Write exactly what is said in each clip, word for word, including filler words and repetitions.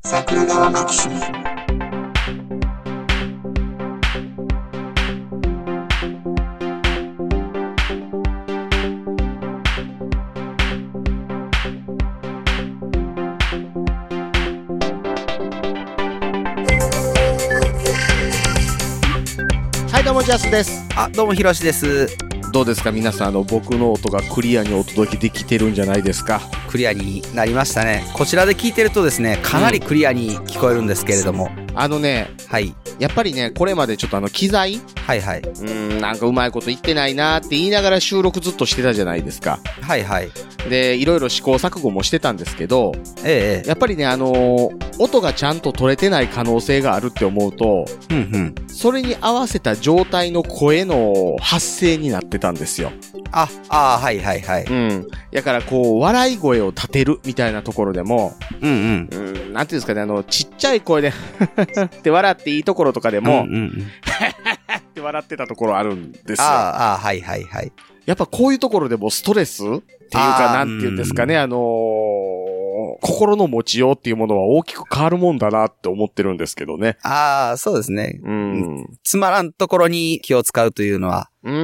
桜川マキシム。 はいどうもジャスです。 あ、どうもひろしです。 どうですか皆さん、あの僕の音がクリアにお届けできてるんじゃないですか。 クリアになりましたね。こちらで聞いてるとですね、かなりクリアに聞こえるんですけれども、うん、 あのね、 はいやっぱりね、これまでちょっとあの機材はいはい、うーん、なんかうまいこと言ってないなーって言いながら収録ずっとしてたじゃないですか。 はいはい。 で、いろいろ試行錯誤もしてたんですけど、 ええ、 やっぱりね、あのー、音がちゃんと取れてない可能性があるって思うと、 うんうん、 それに合わせた状態の声の発声になってたんですよ。 あ、あはいはいはい。 うん。だからこう、笑い声を立てるみたいなところでも、 うんうん。 うん、なんていうんですかね、あの、ちっちゃい声で、って笑っていいところとかでも、 うんうんうん、 って笑ってたところあるんですよ。 ああ、はいはいはい。 やっぱこういうところでもストレスっていうか、なんていうんですかね、あのー、心の持ちようっていうものは大きく変わるもんだなって思ってるんですけどね。 ああ、そうですね。 うん。 つまらんところに気を使うというのは、 うん。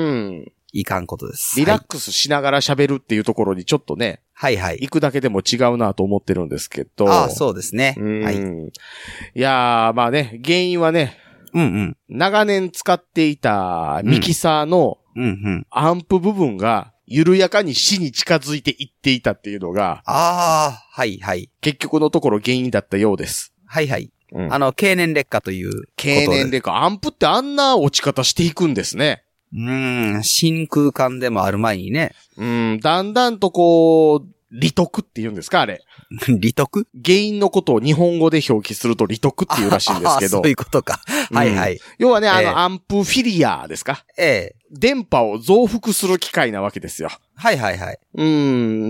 いかんことです。 リラックスしながら喋るっていうところにちょっとね、 はいはい。 行くだけでも違うなと思ってるんですけど。 ああ、そうですね。 はい。いやー、まあね、原因はね、 うんうん。 長年使っていたミキサーのアンプ部分が緩やかに死に近づいていっていたっていうのが、 ああ、はいはい。 結局のところ原因だったようです。 はいはい。 うん、 あの、経年劣化ということで。 経年劣化。アンプってあんな落ち方していくんですね。 うーん、真空管でもある前にね。 うん、だんだんとこう、利得って言うんですかあれ。 利得？ 原因のことを日本語で表記すると利得っていうらしいんですけど。 そういうことか。はいはい。うん、 要はね、あの、えー、アンプフィリアですか。 ええ。 電波を増幅する機械なわけですよ。 はいはいはい。 うん。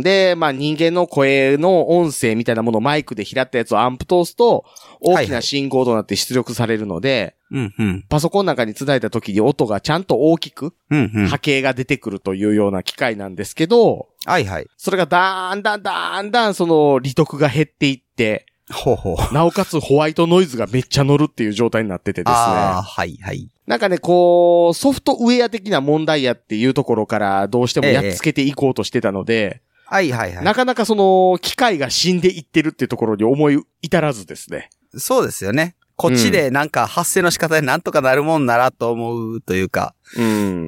で、まあ人間の声の音声みたいなものをマイクで拾ったやつをアンプ通すと、大きな信号となって出力されるので、 うんうん、 パソコンの中に繋いだ時に音がちゃんと大きく、 うんうん、 波形が出てくるというような機械なんですけど、 はいはい。 それがだんだんだんだんその利得が減っていって、 ほうほう。 なおかつホワイトノイズがめっちゃ乗るっていう状態になっててですね。 ああ、はいはい。 なんかね、こう、ソフトウェア的な問題やっていうところからどうしてもやっつけていこうとしてたので、ええ、 はいはいはい。 なかなかその、機械が死んでいってるっていうところに思い至らずですね。 そうですよね。こっちでなんか発声の仕方でなんとかなるもんならと思うというか。 うん。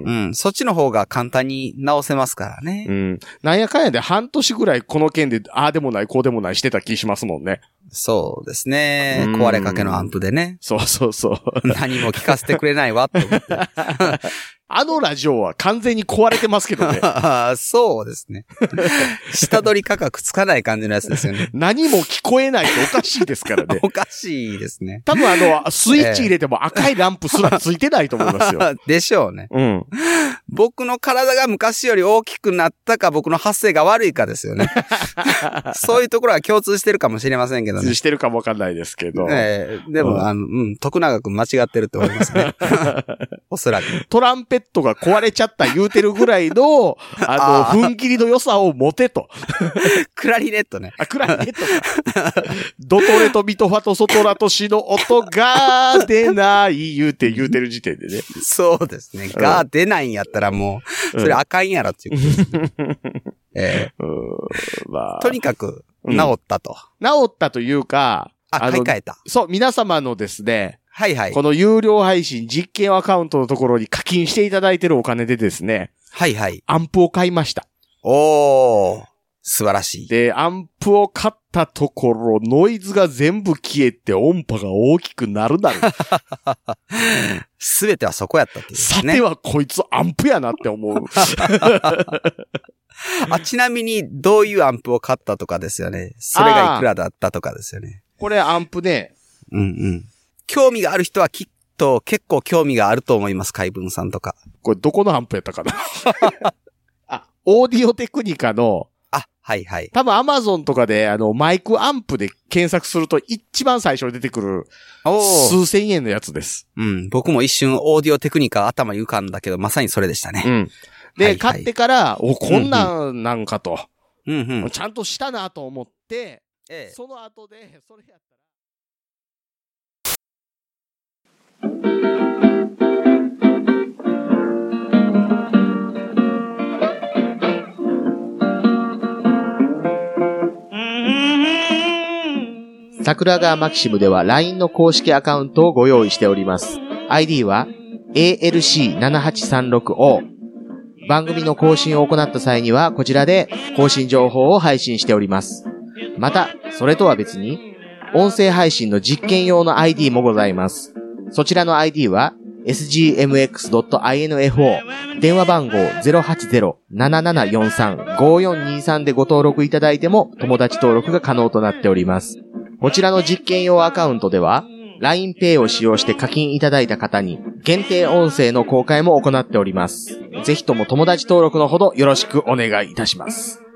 うん。そっちの方が簡単に直せますからね。 うん。なんやかんやで半年ぐらいこの件で、ああでもない、こうでもないしてた気しますもんね。 そうですね。壊れかけのアンプでね。 そうそうそう。 何も聞かせてくれないわって思って。 あのラジオは完全に壊れてますけどね。 そうですね。下取り価格つかない感じのやつですよね。 何も聞こえないとおかしいですからね。 おかしいですね。 多分あの、スイッチ入れても赤いランプすらついてないと思いますよ。 でしょうね。 うん。 僕の体が昔より大きくなったか、僕の発声が悪いかですよね。そういうところは共通してるかもしれませんけどね。 してるかもわかんないですけど。 ええ、でも、うん、あの、うん、徳永くん間違ってるって思いますね。おそらく。 トランペットが壊れちゃった言うてるぐらいの、あの、踏ん切りの良さを持てと。 クラリネットね。 あ、クラリネットか。ドトレとミトファとソトラとシの音が出ない言うて言うてる時点でね。 そうですね。が出ないんやったらもう、それあかんやろっていうことですね。ええーまあ、 とにかく、治ったと、 うん。治ったというか、 あ、買い替えた。 そう、皆様のですね、 はいはい。 この有料配信実験アカウントのところに課金していただいているお金でですね。 はいはい。 アンプを買いました。 おー。素晴らしい。 で、アンプを買ったところ、ノイズが全部消えて音波が大きくなるなる。 すべてはそこやったっていう、ね。 さてはこいつアンプやなって思う。 あ、ちなみにどういうアンプを買ったとかですよね。それがいくらだったとかですよね。 これアンプね。 うんうん。興味がある人はきっと結構興味があると思います。海文さんとか。 これどこのアンプやったかなあ、オーディオテクニカの、 あ、はいはい。 多分アマゾンとかであのマイクアンプで検索すると一番最初に出てくる数千円のやつです。 うん。僕も一瞬オーディオテクニカ頭に浮かんだけど、まさにそれでしたね。 うん。で、はいはい、買ってから、お、こんなんなんかと。 うんうん。 ちゃんとしたなと思って、 ええ、 その後で、それやったら桜川マキシムでは ライン の公式アカウントをご用意しております。アイディー は エーエルシーななはちさんろくオー。番組の更新を行った際にはこちらで更新情報を配信しております。また、それとは別に、音声配信の実験用の アイディー もございます。そちらの アイディー は エスジーエムエックスドットアイエヌエフオー、電話番号 ゼロはちゼロ ななななよんさん ごよんにさん でご登録いただいても友達登録が可能となっております。こちらの実験用アカウントでは、ラインペイ を使用して課金いただいた方に限定音声の公開も行っております。ぜひとも友達登録のほどよろしくお願いいたします。